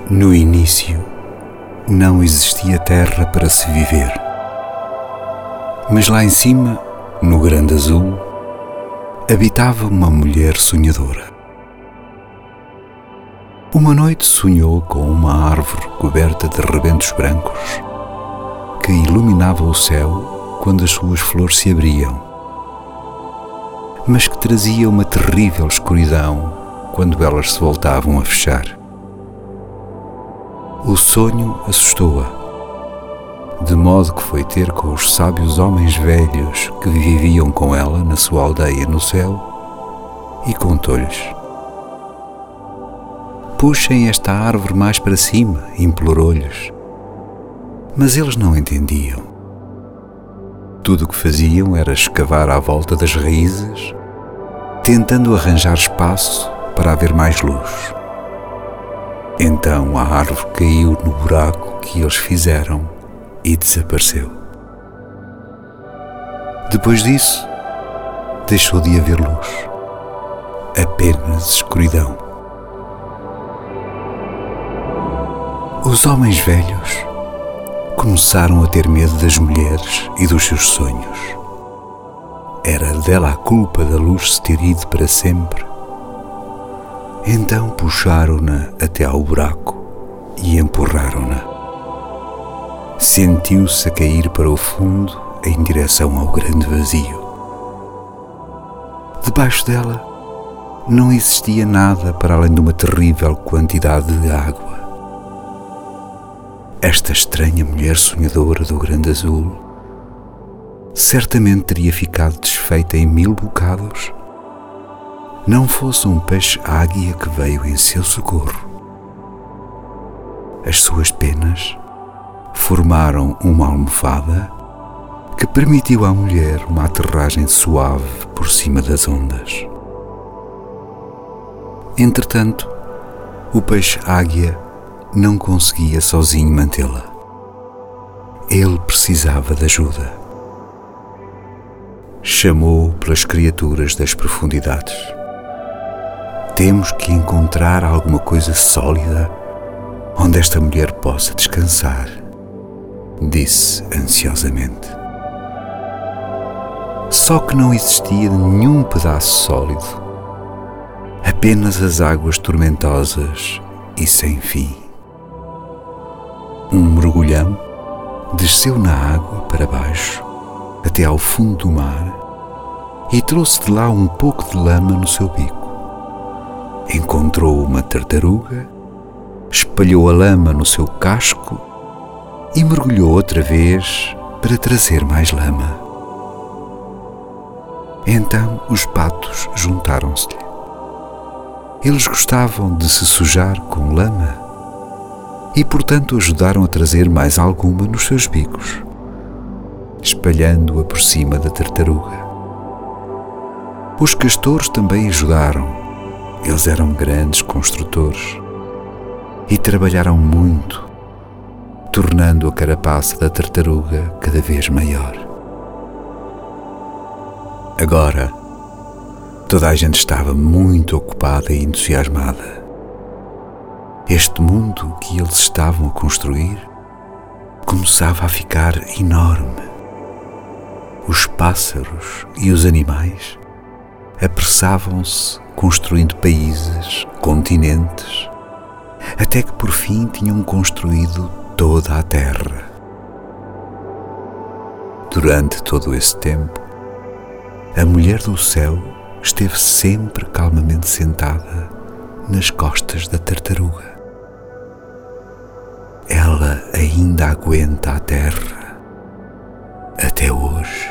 No início, não existia terra para se viver. Mas lá em cima, no grande azul, habitava uma mulher sonhadora. Uma noite sonhou com uma árvore coberta de rebentos brancos que iluminava o céu quando as suas flores se abriam, mas que trazia uma terrível escuridão quando elas se voltavam a fechar. O sonho assustou-a, de modo que foi ter com os sábios homens velhos que viviam com ela na sua aldeia no céu e contou-lhes: "Puxem esta árvore mais para cima", implorou-lhes. Mas eles não entendiam. Tudo o que faziam era escavar à volta das raízes, tentando arranjar espaço para haver mais luz. Então a árvore caiu no buraco que eles fizeram e desapareceu. Depois disso, deixou de haver luz, apenas escuridão. Os homens velhos começaram a ter medo das mulheres e dos seus sonhos. Era dela a culpa da luz se ter ido para sempre. Então puxaram-na até ao buraco e empurraram-na. Sentiu-se a cair para o fundo em direção ao grande vazio. Debaixo dela não existia nada para além de uma terrível quantidade de água. Esta estranha mulher sonhadora do grande azul certamente teria ficado desfeita em 1000 bocados, não fosse um peixe-águia que veio em seu socorro. As suas penas formaram uma almofada que permitiu à mulher uma aterragem suave por cima das ondas. Entretanto, o peixe-águia não conseguia sozinho mantê-la. Ele precisava de ajuda. Chamou pelas criaturas das profundidades. "Temos que encontrar alguma coisa sólida onde esta mulher possa descansar", disse ansiosamente. Só que não existia nenhum pedaço sólido, apenas as águas tormentosas e sem fim. Um mergulhão desceu na água para baixo, até ao fundo do mar, e trouxe de lá um pouco de lama no seu bico. Encontrou uma tartaruga, espalhou a lama no seu casco e mergulhou outra vez para trazer mais lama. Então os patos juntaram-se-lhe. Eles gostavam de se sujar com lama e, portanto, ajudaram a trazer mais alguma nos seus bicos, espalhando-a por cima da tartaruga. Os castores também ajudaram. Eles eram grandes construtores e trabalharam muito, tornando a carapaça da tartaruga cada vez maior. Agora, toda a gente estava muito ocupada e entusiasmada. Este mundo que eles estavam a construir começava a ficar enorme. Os pássaros e os animais apressavam-se, construindo países, continentes, até que por fim tinham construído toda a terra. Durante todo esse tempo, a mulher do céu esteve sempre calmamente sentada nas costas da tartaruga. Ela ainda aguenta a terra até hoje.